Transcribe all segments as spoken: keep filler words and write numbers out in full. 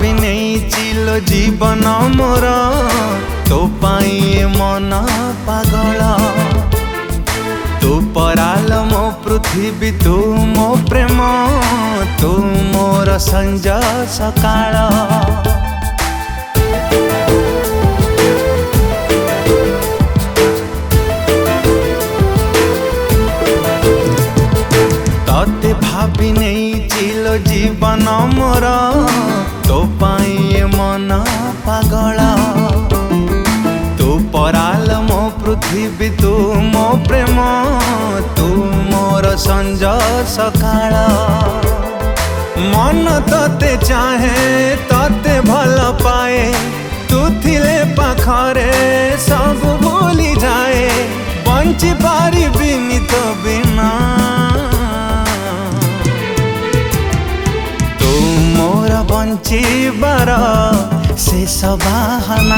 भाभी नहीं चिलो जीवन मोर तो पाई मन पागल तू पराल मो पृथ्वी तू मो प्रेम तू मोर संज सकाळ तते भाभी नहीं चिलो जीवन मोर तो पाई मन पागल तू पराल मो पृथ्वी तू मो प्रेम तू मोर संज सकाळ मन तते चाहे तते भल पाए तू थिले पाखरे सब भूली जाए बंची पारिबिनी तो बिना तू मोर बंचीबार शेष बाहाना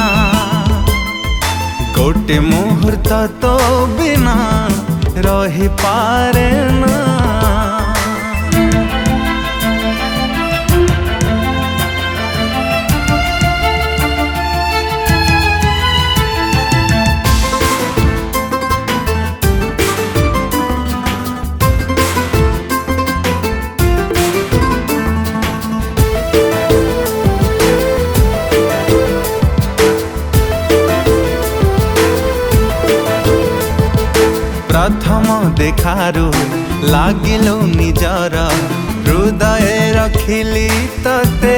गोटे मुहूर्त तो बिना रही पारे ना प्रथम देखारू लागिलो निजर हृदय रखिली तते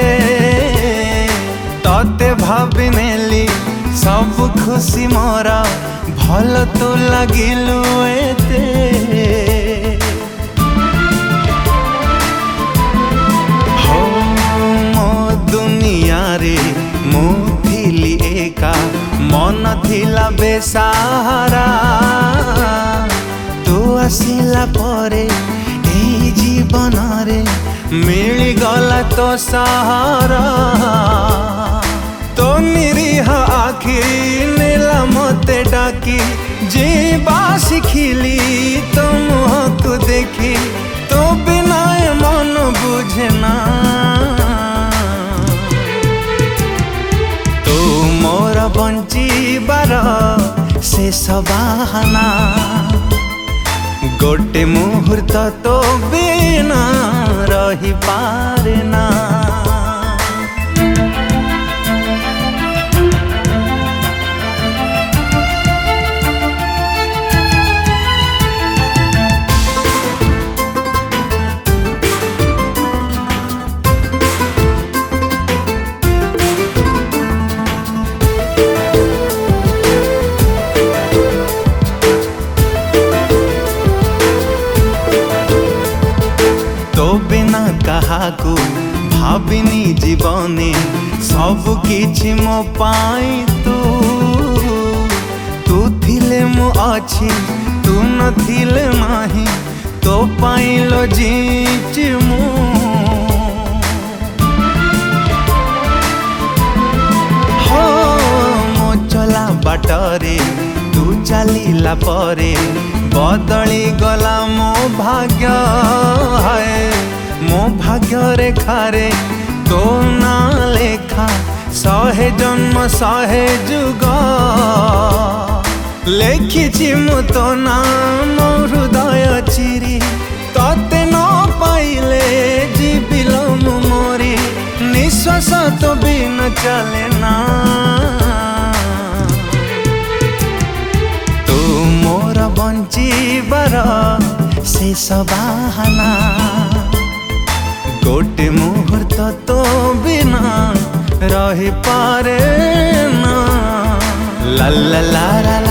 तते भाभी नेली सब खुशी मोरा भल तो लागिलु एते हो मो दुनिया रे मु थिली एका मन थिला बेसहारा तू आसिला परे ए जीवन रे मिली गला तो सहारा तो निरीह आखि नेला मते डाकी जीवा शिखिली तो मुह को देखी तो बिना मन बुझना तू मोर बंचीबार शेष बाहाना गोटे मुहूर्त तो बिना रही पारे ना तो बिना कहाकू भाविनी जीवने सब किछि मो पाई तू तू थिले मो अछि तू न थिले नाही तो पाइलो जीच मु हो मो चला बाटरे तू चलीला परे बदली गला मो भाग्य है मो भाग्य रेखारे तो ना लेखा सहे जन्म सहे जुग लेखिछि मु तो नाम हृदय चिरी तते न पाइले जीविल मु मोरी निश्वास तो बिन चले ना तू मोर बंचीबार शेष बाहाना गोटे मुहूर्त तो बिना रही पारे ना ला ला ला ला